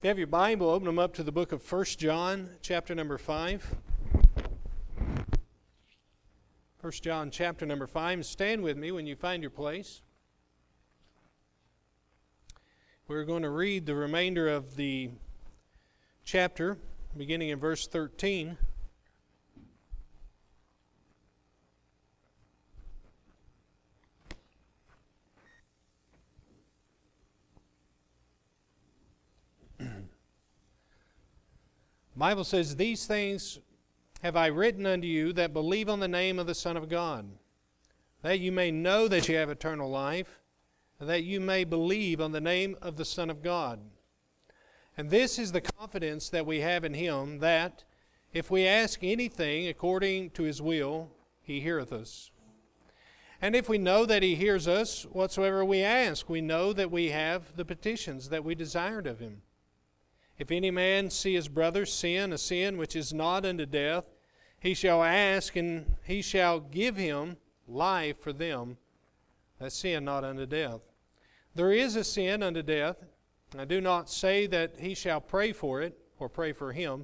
If you have your Bible, open them up to the book of 1 John, chapter number 5. 1 John, chapter number 5. Stand with me when you find your place. We're going to read the remainder of the chapter, beginning in verse 13. The Bible says, "These things have I written unto you that believe on the name of the Son of God, that you may know that you have eternal life, and that you may believe on the name of the Son of God. And this is the confidence that we have in Him, that if we ask anything according to His will, He heareth us. And if we know that He hears us, whatsoever we ask, we know that we have the petitions that we desired of Him. If any man see his brother sin, a sin which is not unto death, he shall ask, and He shall give him life for them that sin not unto death. There is a sin unto death. I do not say that he shall pray for it, or pray for him.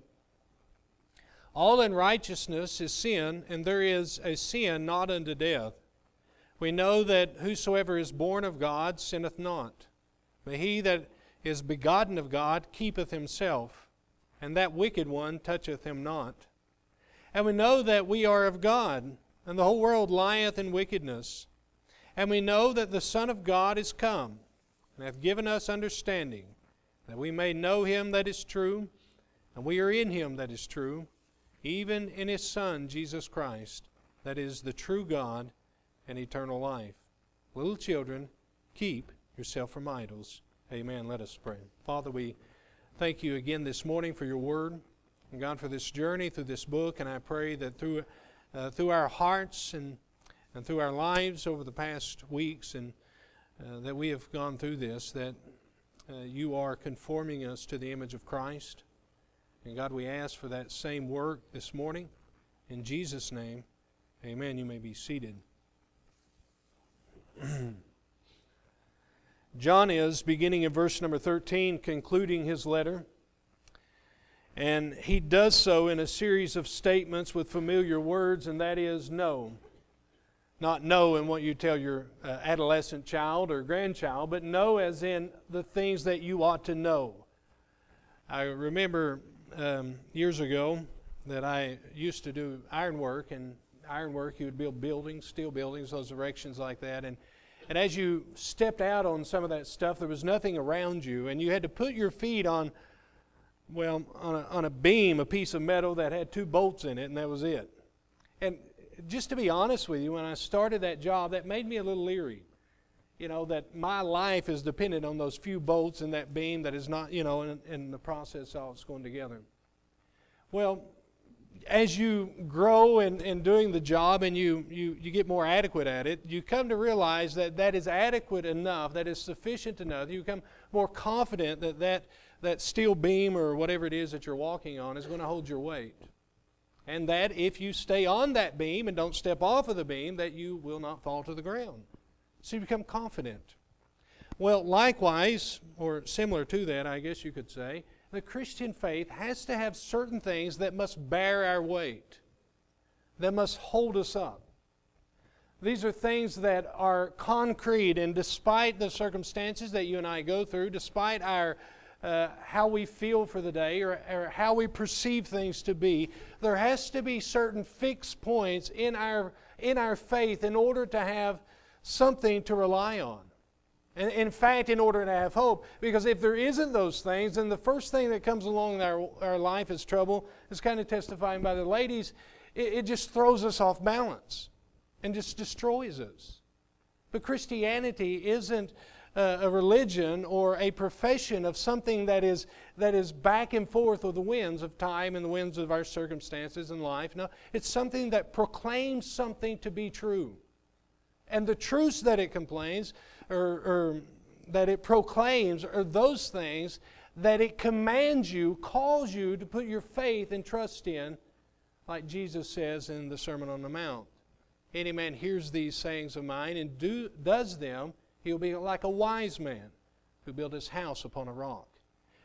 All unrighteousness is sin, and there is a sin not unto death. We know that whosoever is born of God sinneth not. But he that is begotten of God keepeth himself, and that wicked one toucheth him not. And we know that we are of God, and the whole world lieth in wickedness. And we know that the Son of God is come, and hath given us understanding, that we may know Him that is true, and we are in Him that is true, even in His Son, Jesus Christ, that is the true God and eternal life. Little children, keep yourself from idols." Amen. Let us pray. Father, we thank You again this morning for Your Word, and God, for this journey through this book. And I pray that through our hearts and through our lives over the past weeks, and that we have gone through this, that You are conforming us to the image of Christ. And God, we ask for that same work this morning. In Jesus' name, amen. You may be seated. John is, beginning in verse number 13, concluding his letter. And he does so in a series of statements with familiar words, and that is know. Not know in what you tell your adolescent child or grandchild, but know as in the things that you ought to know. I remember years ago that I used to do ironwork, and ironwork, you would build buildings, steel buildings, those erections like that, and as you stepped out on some of that stuff, there was nothing around you, and you had to put your feet on a beam, a piece of metal that had 2 bolts in it, and that was it. And just to be honest with you, when I started that job, that made me a little leery. You know, that my life is dependent on those few bolts in that beam that is not, in the process all it's going together. Well, as you grow in doing the job and you get more adequate at it, you come to realize that is adequate enough, that is sufficient enough. You become more confident that steel beam or whatever it is that you're walking on is going to hold your weight. And that if you stay on that beam and don't step off of the beam, that you will not fall to the ground. So you become confident. Well, likewise, or similar to that, I guess you could say, the Christian faith has to have certain things that must bear our weight, that must hold us up. These are things that are concrete, and despite the circumstances that you and I go through, despite our how we feel for the day or how we perceive things to be, there has to be certain fixed points in our faith in order to have something to rely on. And in fact, in order to have hope, because if there isn't those things, then the first thing that comes along in our life is trouble. It's kind of testifying by the ladies. It just throws us off balance and just destroys us. But Christianity isn't a religion or a profession of something that is back and forth with the winds of time and the winds of our circumstances in life. No, it's something that proclaims something to be true. And the truths that it complains or that it proclaims are those things that it commands you, calls you to put your faith and trust in, like Jesus says in the Sermon on the Mount. Any man hears these sayings of mine and does them, he'll be like a wise man who built his house upon a rock.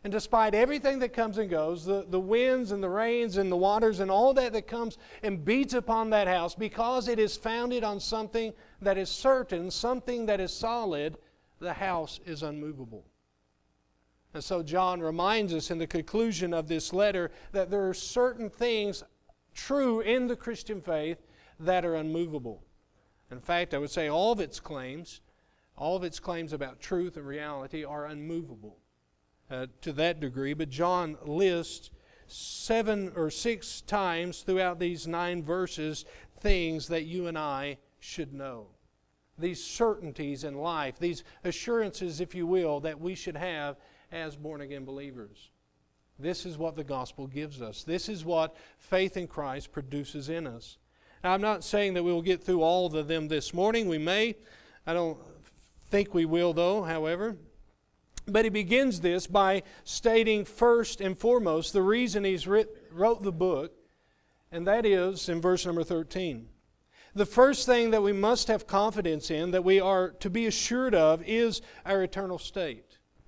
And despite everything that comes and goes, the winds and the rains and the waters and all that comes and beats upon that house, because it is founded on something that is certain, something that is solid, the house is unmovable. And so John reminds us in the conclusion of this letter that there are certain things true in the Christian faith that are unmovable. In fact, I would say all of its claims about truth and reality are unmovable to that degree. But John lists 7 or 6 times throughout these 9 verses things that you and I should know. These certainties in life, these assurances, if you will, that we should have as born-again believers. This is what the gospel gives us. This is what faith in Christ produces in us. Now, I'm not saying that we will get through all of them this morning. We may. I don't think we will, though, however. But he begins this by stating first and foremost the reason he's wrote the book, and that is in verse number 13. The first thing that we must have confidence in, that we are to be assured of, is our eternal state.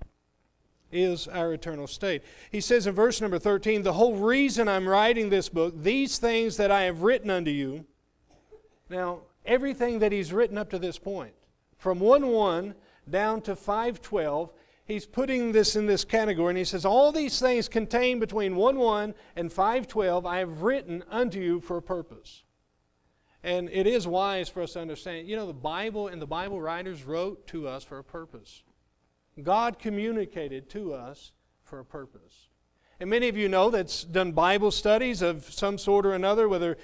Is our eternal state. He says in verse number 13, the whole reason I'm writing this book, these things that I have written unto you. Now, everything that he's written up to this point, from 1:1 down to 5:12, he's putting this in this category, and he says, all these things contained between 1:1 and 5:12, I have written unto you for a purpose. And it is wise for us to understand, the Bible and the Bible writers wrote to us for a purpose. God communicated to us for a purpose. And many of you know that's done Bible studies of some sort or another, whether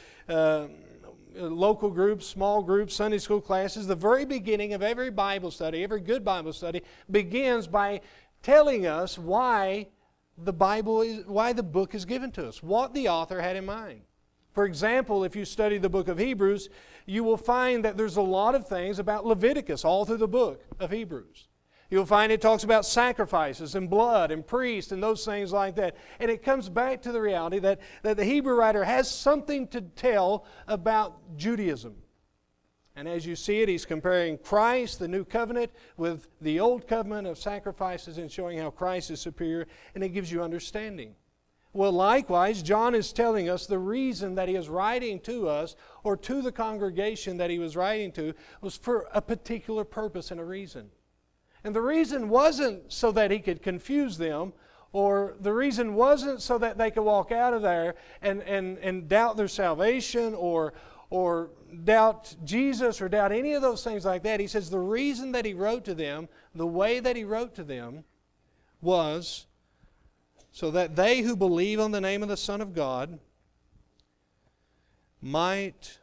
local groups, small groups, Sunday school classes. The very beginning of every Bible study, every good Bible study, begins by telling us why the book is given to us, what the author had in mind. For example, if you study the book of Hebrews, you will find that there's a lot of things about Leviticus all through the book of Hebrews. You'll find it talks about sacrifices and blood and priests and those things like that. And it comes back to the reality that the Hebrew writer has something to tell about Judaism. And as you see it, he's comparing Christ, the new covenant, with the old covenant of sacrifices and showing how Christ is superior, and it gives you understanding. Well, likewise, John is telling us the reason that he is writing to us, or to the congregation that he was writing to, was for a particular purpose and a reason. And the reason wasn't so that he could confuse them, or the reason wasn't so that they could walk out of there and doubt their salvation, or doubt Jesus, or doubt any of those things like that. He says the reason that he wrote to them, the way that he wrote to them, was so that they who believe on the name of the Son of God might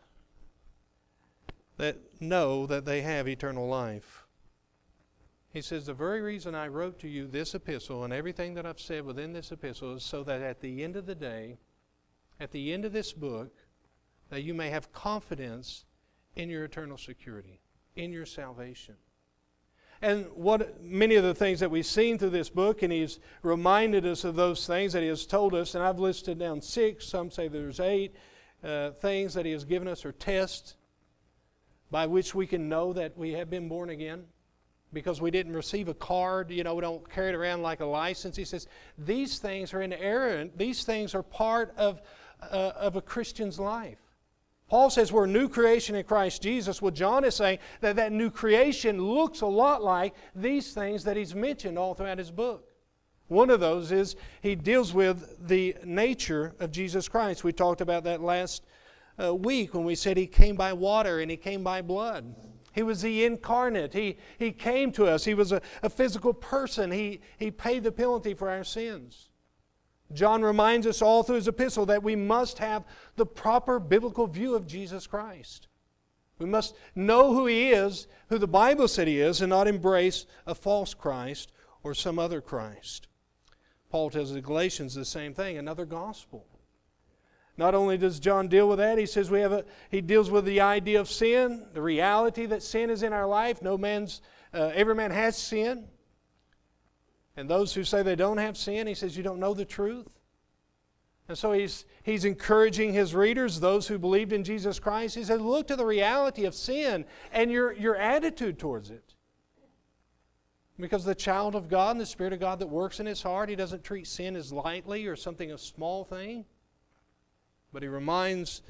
know that they have eternal life. He says, the very reason I wrote to you this epistle and everything that I've said within this epistle is so that at the end of the day, at the end of this book, that you may have confidence in your eternal security, in your salvation. And what many of the things that we've seen through this book, and he's reminded us of those things that he has told us, and I've listed down 6, some say there's 8 things that he has given us, or tests by which we can know that we have been born again. Because we didn't receive a card, we don't carry it around like a license. He says, these things are inerrant. These things are part of a Christian's life. Paul says we're a new creation in Christ Jesus. Well, John is saying that new creation looks a lot like these things that he's mentioned all throughout his book. One of those is he deals with the nature of Jesus Christ. We talked about that last week when we said he came by water and he came by blood. He was the incarnate. He came to us. He was a physical person. He paid the penalty for our sins. John reminds us all through his epistle that we must have the proper biblical view of Jesus Christ. We must know who He is, who the Bible said He is, and not embrace a false Christ or some other Christ. Paul tells the Galatians the same thing, another gospel. Not only does John deal with that, he says he deals with the idea of sin, the reality that sin is in our life. Every man has sin. And those who say they don't have sin, he says, you don't know the truth. And so he's encouraging his readers, those who believed in Jesus Christ. He says, look to the reality of sin and your attitude towards it. Because the child of God and the Spirit of God that works in his heart, he doesn't treat sin as lightly or something, a small thing. But he reminds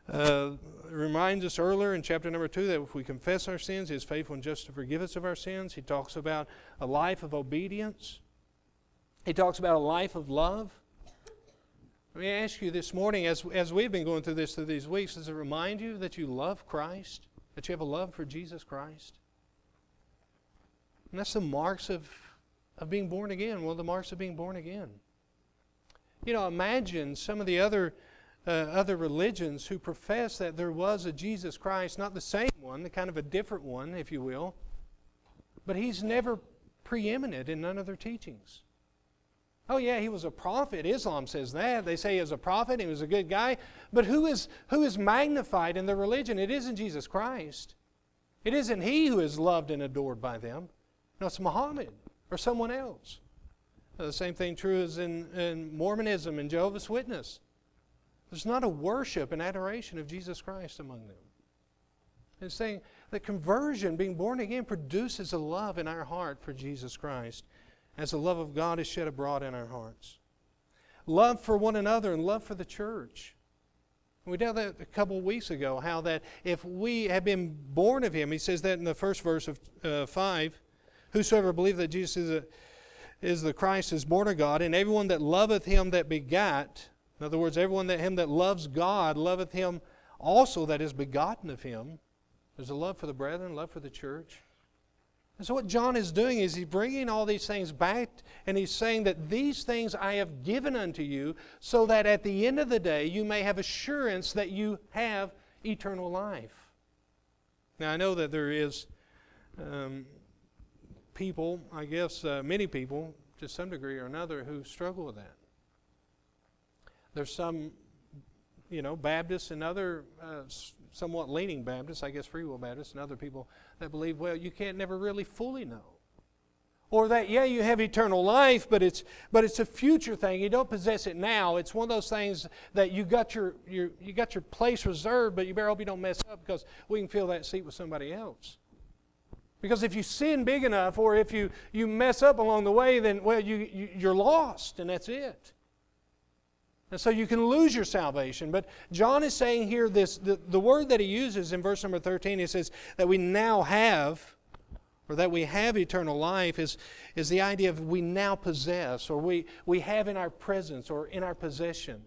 us earlier in chapter number 2 that if we confess our sins, He is faithful and just to forgive us of our sins. He talks about a life of obedience. He talks about a life of love. Let me ask you this morning, as we've been going through these weeks, does it remind you that you love Christ? That you have a love for Jesus Christ? And that's the marks of being born again. One of the marks of being born again. You know, imagine some of the other religions who profess that there was a Jesus Christ, not the same one, the kind of a different one, if you will, but He's never preeminent in none of their teachings. Oh yeah, He was a prophet. Islam says that. They say He was a prophet, He was a good guy. But who is magnified in their religion? It isn't Jesus Christ. It isn't He who is loved and adored by them. No, it's Muhammad or someone else. The same thing true as in Mormonism and Jehovah's Witness. There's not a worship and adoration of Jesus Christ among them. It's saying that conversion, being born again, produces a love in our heart for Jesus Christ, as the love of God is shed abroad in our hearts. Love for one another and love for the church. We did that a couple of weeks ago, how that if we have been born of Him, he says that in the first verse of 5, whosoever believeth that Jesus is the Christ is born of God, and everyone that loveth Him that begat, in other words, everyone that loves God loveth Him also that is begotten of Him. There's a love for the brethren, love for the church. And so what John is doing is he's bringing all these things back, and he's saying that these things I have given unto you, so that at the end of the day you may have assurance that you have eternal life. Now I know that there is people, I guess many people, to some degree or another, who struggle with that. There's some, Baptists and other somewhat leaning Baptists, I guess Free Will Baptists and other people that believe, well, you can't never really fully know. Or that, yeah, you have eternal life, but it's a future thing. You don't possess it now. It's one of those things that you got your place reserved, but you better hope you don't mess up, because we can fill that seat with somebody else. Because if you sin big enough, or if you mess up along the way, then, well, you're lost, and that's it. And so you can lose your salvation. But John is saying here, the word that he uses in verse number 13, he says that we now have, or that we have eternal life, is the idea of we now possess, or we have in our presence, or in our possession.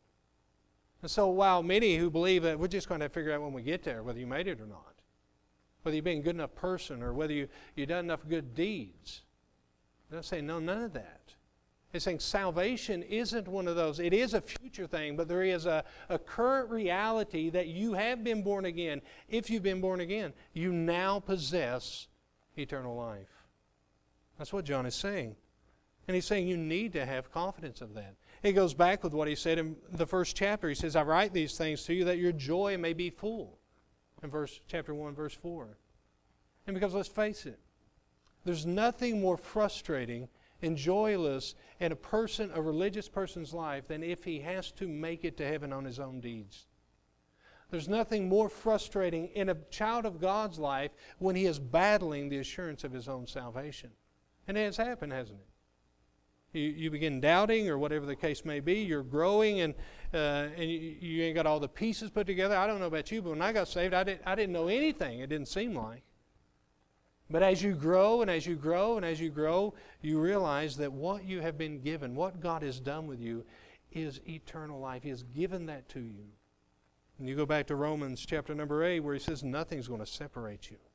And so while many who believe that we're just going to figure out when we get there whether you made it or not, whether you've been a good enough person, or whether you've done enough good deeds, they'll say, no, none of that. It's saying salvation isn't one of those. It is a future thing, but there is a current reality that you have been born again. If you've been born again, you now possess eternal life. That's what John is saying. And he's saying you need to have confidence of that. It goes back with what he said in the first chapter. He says, I write these things to you that your joy may be full. In chapter 1, verse 4. And because let's face it, there's nothing more frustrating and joyless in a religious person's life than if he has to make it to heaven on his own deeds. There's nothing more frustrating in a child of God's life when he is battling the assurance of his own salvation. And it has happened, hasn't it? You begin doubting, or whatever the case may be. You're growing, and you ain't got all the pieces put together. I don't know about you, but when I got saved, I didn't know anything. It didn't seem like. But as you grow and as you grow and as you grow, you realize that what you have been given, what God has done with you, is eternal life. He has given that to you. And you go back to Romans chapter number 8, where he says nothing's going to separate you.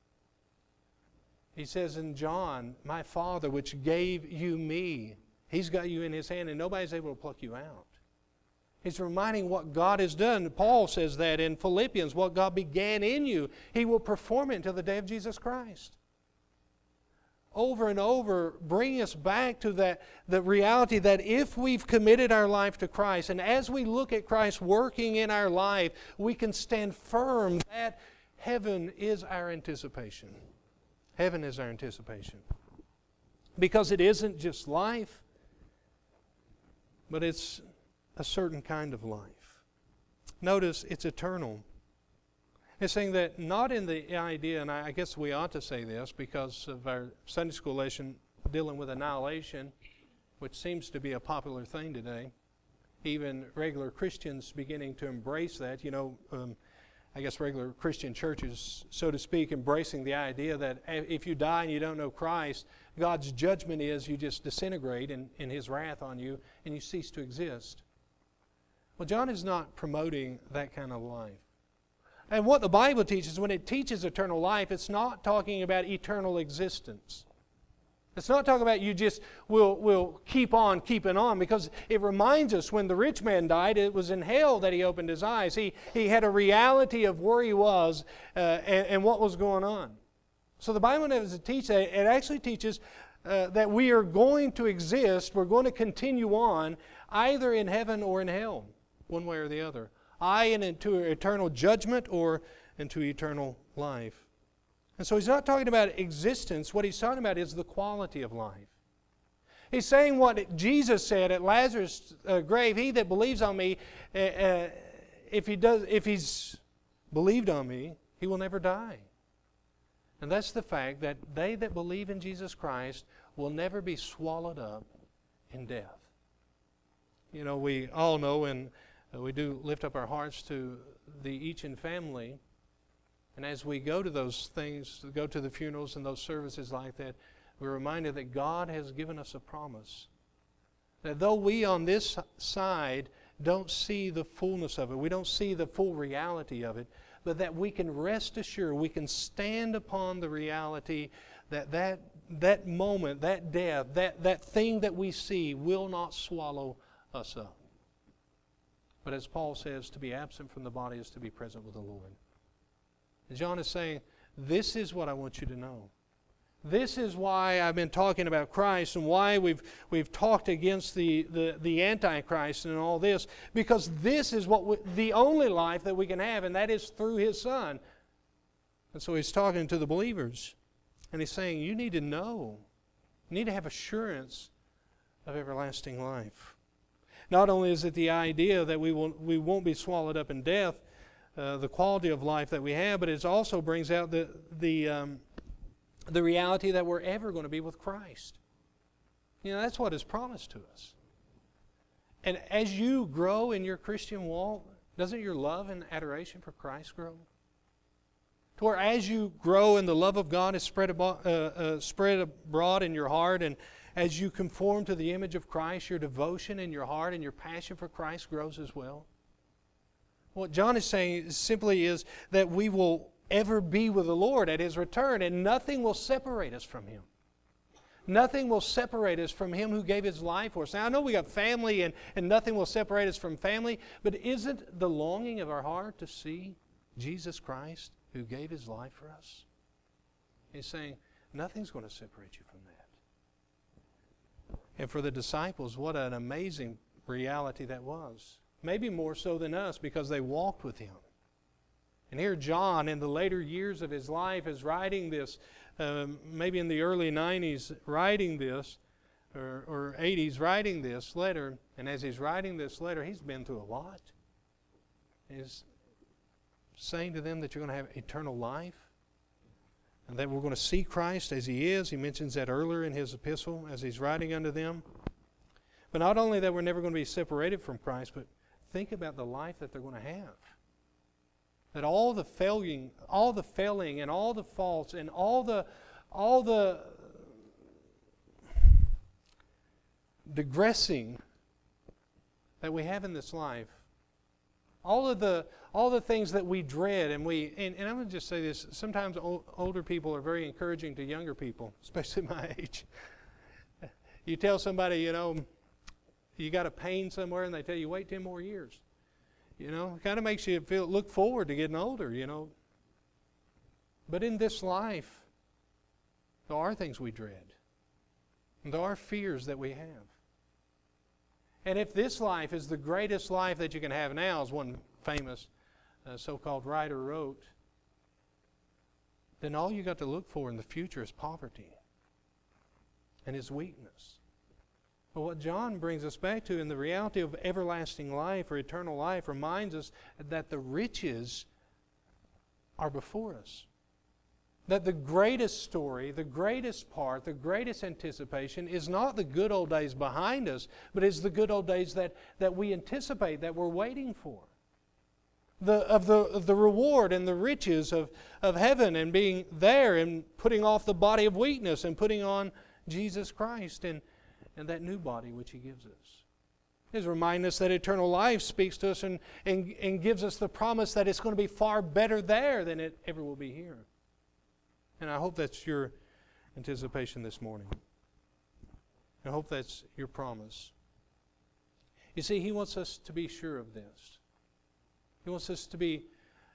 He says in John, my Father which gave you me, He's got you in His hand, and nobody's able to pluck you out. He's reminding what God has done. Paul says that in Philippians, what God began in you, He will perform it until the day of Jesus Christ. Over and over, bringing us back to the reality that if we've committed our life to Christ, and as we look at Christ working in our life, we can stand firm that heaven is our anticipation. Heaven is our anticipation. Because it isn't just life, but it's a certain kind of life. Notice it's eternal. It's saying that not in the idea, and I guess we ought to say this because of our Sunday school lesson dealing with annihilation, which seems to be a popular thing today. Even regular Christians beginning to embrace that. I guess regular Christian churches, so to speak, embracing the idea that if you die and you don't know Christ, God's judgment is you just disintegrate in His wrath on you and you cease to exist. Well, John is not promoting that kind of life. And what the Bible teaches, when it teaches eternal life, it's not talking about eternal existence. It's not talking about you just will keep on keeping on, because it reminds us when the rich man died, it was in hell that he opened his eyes. He had a reality of where he was and what was going on. So the Bible doesn't teach that. It actually teaches that we are going to exist, we're going to continue on, either in heaven or in hell, one way or the other. Into eternal judgment or into eternal life. And so he's not talking about existence. What he's talking about is the quality of life. He's saying what Jesus said at Lazarus' grave, he that believes on me, if he's believed on me, he will never die. And that's the fact that they that believe in Jesus Christ will never be swallowed up in death. We all know, and we do lift up our hearts to the Eachin family. And as we go to those things, go to the funerals and those services like that, we're reminded that God has given us a promise. That though we on this side don't see the fullness of it, we don't see the full reality of it, but that we can rest assured, we can stand upon the reality that moment, that death, that thing that we see will not swallow us up. But as Paul says, to be absent from the body is to be present with the Lord. And John is saying, this is what I want you to know. This is why I've been talking about Christ and why we've talked against the Antichrist and all this, because this is the only life that we can have, and that is through His Son. And so He's talking to the believers, and He's saying, you need to know, you need to have assurance of everlasting life. Not only is it the idea that we won't be swallowed up in death, the quality of life that we have, but it also brings out the reality that we're ever going to be with Christ. That's what is promised to us. And as you grow in your Christian walk, doesn't your love and adoration for Christ grow? To where as you grow and the love of God is spread abroad in your heart, and as you conform to the image of Christ, your devotion in your heart and your passion for Christ grows as well. What John is saying simply is that we will ever be with the Lord at His return, and nothing will separate us from Him. Nothing will separate us from Him who gave His life for us. Now, I know we got family and nothing will separate us from family, but isn't the longing of our heart to see Jesus Christ who gave His life for us? He's saying, nothing's going to separate you from that. And for the disciples, what an amazing reality that was. Maybe more so than us, because they walked with Him. And here John, in the later years of his life, is writing this, maybe in the early 90s, writing this, or 80s, writing this letter. And as he's writing this letter, he's been through a lot. He's saying to them that you're going to have eternal life, and that we're going to see Christ as He is. He mentions that earlier in his epistle as he's writing unto them. But not only that we're never going to be separated from Christ, but think about the life that they're going to have. That all the failing and all the faults and all the digressing that we have in this life, all the things that we dread, and I'm going to just say this, sometimes older people are very encouraging to younger people, especially my age. You tell somebody, you got a pain somewhere, and they tell you, wait 10 more years. It kind of makes you look forward to getting older, But in this life, there are things we dread. And there are fears that we have. And if this life is the greatest life that you can have now, as one famous so-called writer wrote, then all you got to look for in the future is poverty and is weakness. But what John brings us back to in the reality of everlasting life or eternal life reminds us that the riches are before us. That the greatest story, the greatest part, the greatest anticipation is not the good old days behind us, but is the good old days that we anticipate, that we're waiting for. The reward and the riches of heaven, and being there and putting off the body of weakness and putting on Jesus Christ and that new body which He gives us. He's reminding us that eternal life speaks to us and gives us the promise that it's going to be far better there than it ever will be here. And I hope that's your anticipation this morning. I hope that's your promise. You see, He wants us to be sure of this. He wants us to be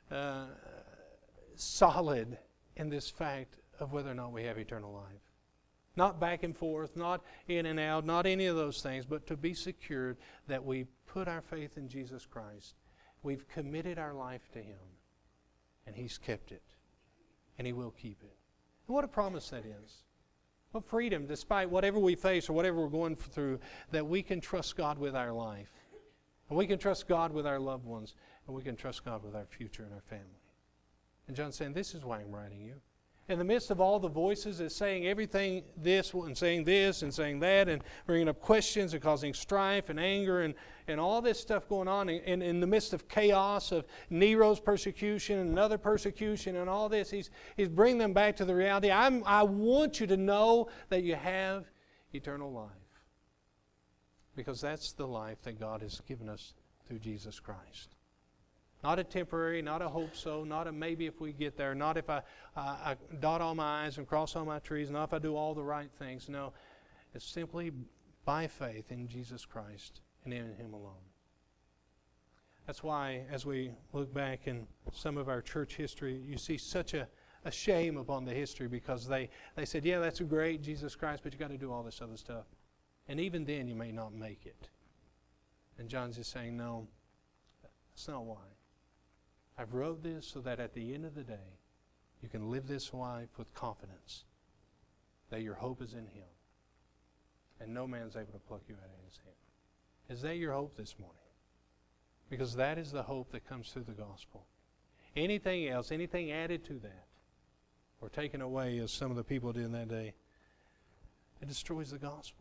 solid in this fact of whether or not we have eternal life. Not back and forth, not in and out, not any of those things, but to be secured that we put our faith in Jesus Christ. We've committed our life to Him, and He's kept it, and He will keep it. And what a promise that is. What freedom, despite whatever we face or whatever we're going through, that we can trust God with our life. And we can trust God with our loved ones. And we can trust God with our future and our family. And John's saying, this is why I'm writing you. In the midst of all the voices that's saying everything this and saying that and bringing up questions and causing strife and anger and all this stuff going on in the midst of chaos of Nero's persecution and another persecution and all this, he's bringing them back to the reality. I want you to know that you have eternal life, because that's the life that God has given us through Jesus Christ. Not a temporary, not a hope so, not a maybe if we get there, not if I dot all my I's and cross all my T's, not if I do all the right things. No, it's simply by faith in Jesus Christ and in Him alone. That's why as we look back in some of our church history, you see such a shame upon the history, because they said, yeah, that's great, Jesus Christ, but you got to do all this other stuff. And even then you may not make it. And John's just saying, no, that's not why. I've wrote this so that at the end of the day, you can live this life with confidence that your hope is in Him. And no man's able to pluck you out of His hand. Is that your hope this morning? Because that is the hope that comes through the gospel. Anything else, anything added to that, or taken away, as some of the people did in that day, it destroys the gospel.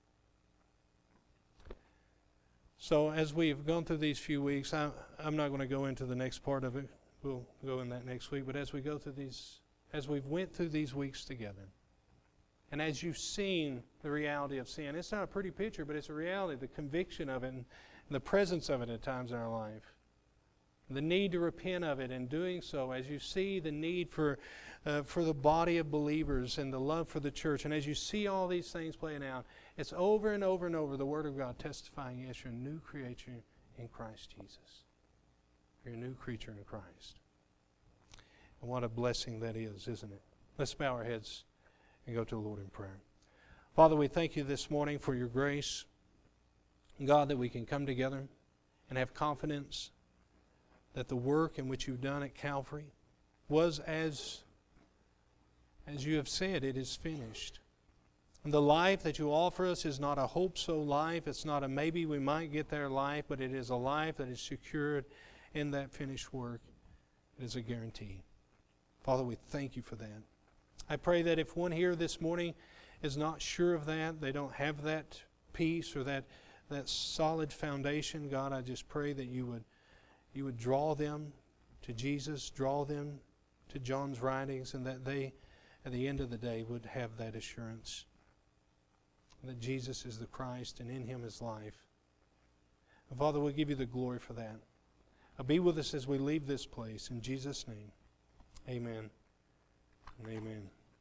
So as we've gone through these few weeks, I'm not going to go into the next part of it. We'll go in that next week. But as we go through these, as we've went through these weeks together, and as you've seen the reality of sin, it's not a pretty picture, but it's a reality, the conviction of it and the presence of it at times in our life. The need to repent of it, and doing so, as you see the need for the body of believers and the love for the church, and as you see all these things playing out, it's over and over and over the Word of God testifying, yes, you're a new creature in Christ Jesus. You're a new creature in Christ. And what a blessing that is, isn't it? Let's bow our heads and go to the Lord in prayer. Father, we thank You this morning for Your grace. God, that we can come together and have confidence that the work in which You've done at Calvary was as You have said, it is finished. And the life that You offer us is not a hope-so life. It's not a maybe we might get there life, but it is a life that is secured in that finished work. It is a guarantee. Father, we thank You for that. I pray that if one here this morning is not sure of that, they don't have that peace or that solid foundation, God, I just pray that You would draw them to Jesus, draw them to John's writings, and that they, at the end of the day, would have that assurance that Jesus is the Christ and in Him is life. And Father, we'll give You the glory for that. Be with us as we leave this place. In Jesus' name, amen and amen.